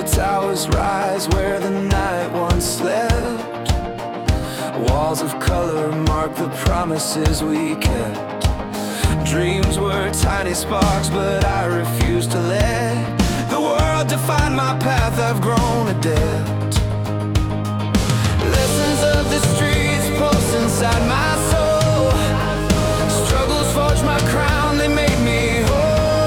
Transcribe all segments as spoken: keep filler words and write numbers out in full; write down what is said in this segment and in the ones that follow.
towers rise where the night once slept. Walls of color mark the promises we kept. Dreams were tiny sparks, but I refuse to let the world define my path. I've grown adept. Lessons of the streets pulse inside my soul. Struggles forged my crown, they made me whole.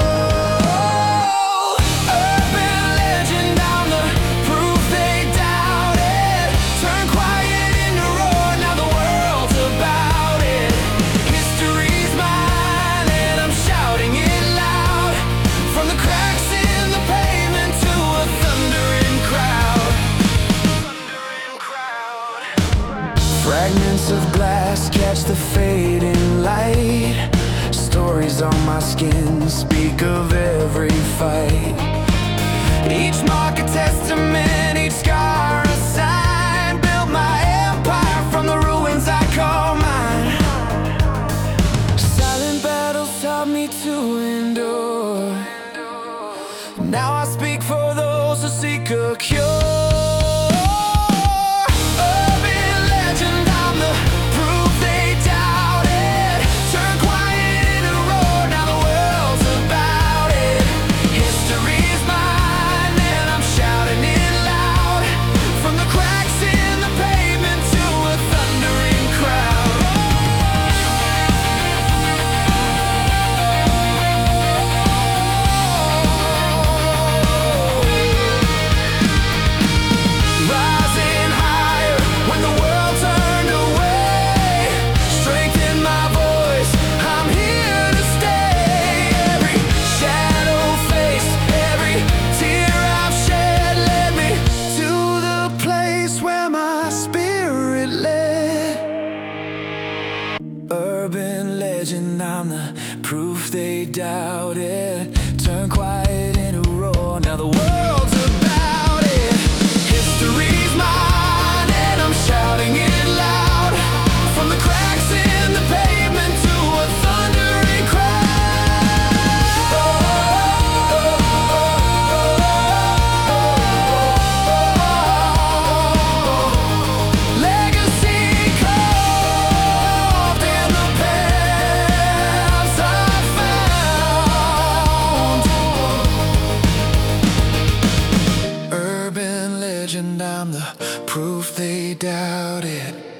Fragments of glass catch the fading light. Stories on my skin speak of every fight. Each mark a testament, each scar a sign. Built my empire from the ruins I call mine. Silent battles taught me to endure. Now I speak for those who seek a cure. Urban legend, I'm the proof they doubted. Turn quiet into roar, now the world's about it. History's mine and I'm shouting it loud. From the cracks in the pavement to a thundering crowd. Oh, oh, oh, oh, oh. Legacy carved in the paths I found. Urban legend, I'm the proof they doubted.